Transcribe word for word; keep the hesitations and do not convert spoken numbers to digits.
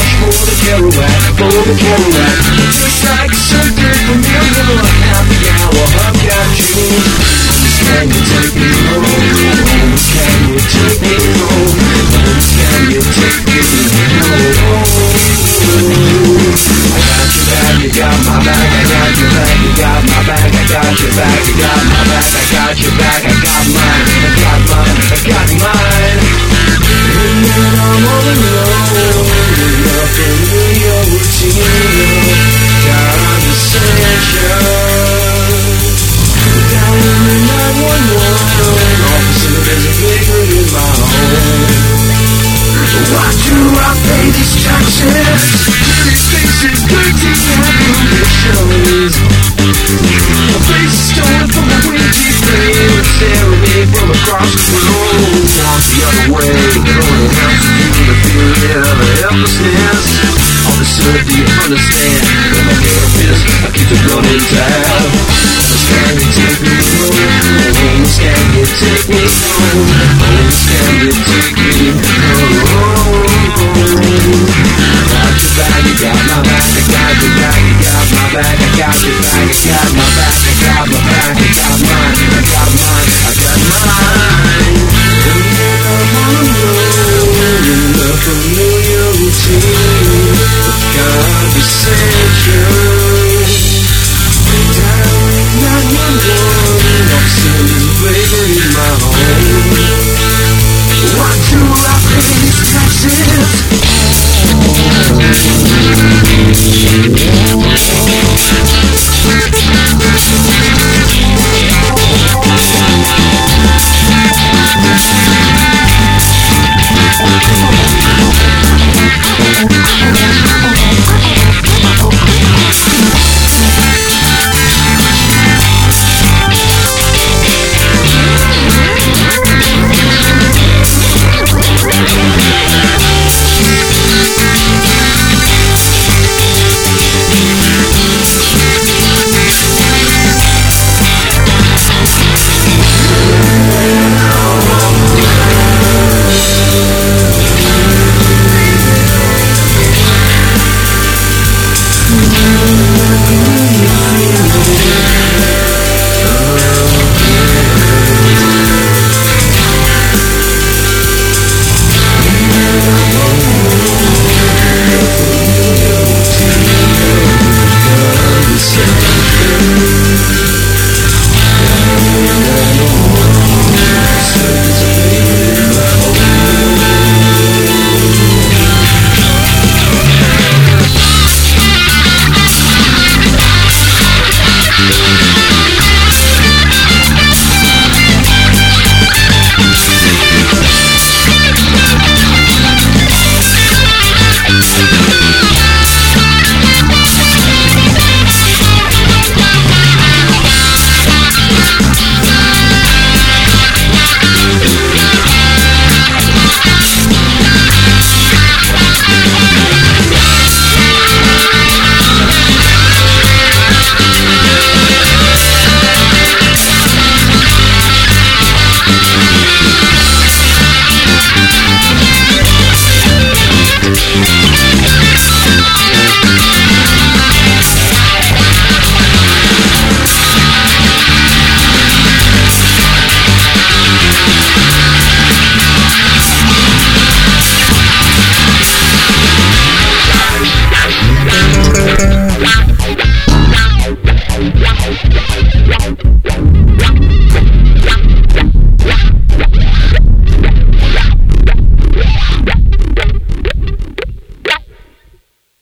much for the Kerouac, for the Kerouac. Just like something familiar, a happy hour, I've got you. Can you take me home? Can you take me home? Can you take me home? I got your back, you got my back, I got your back, you got my back, I got your back, you got my back, I got your back, I got mine, I got mine, I got mine. And when I'm all alone, up in your routine, conversation, down in the nine one one, officer, there's a figure in my home. Why do I pay these taxes? These faces, dirty apparitions. My face is stolen from a windy flame, staring me from across the road. Walk the other way, going out to you the fear of helplessness. Officer, do you understand? I'm a therapist, I keep the gun in town. Can you take me home? Can you take me home? Can you take me home?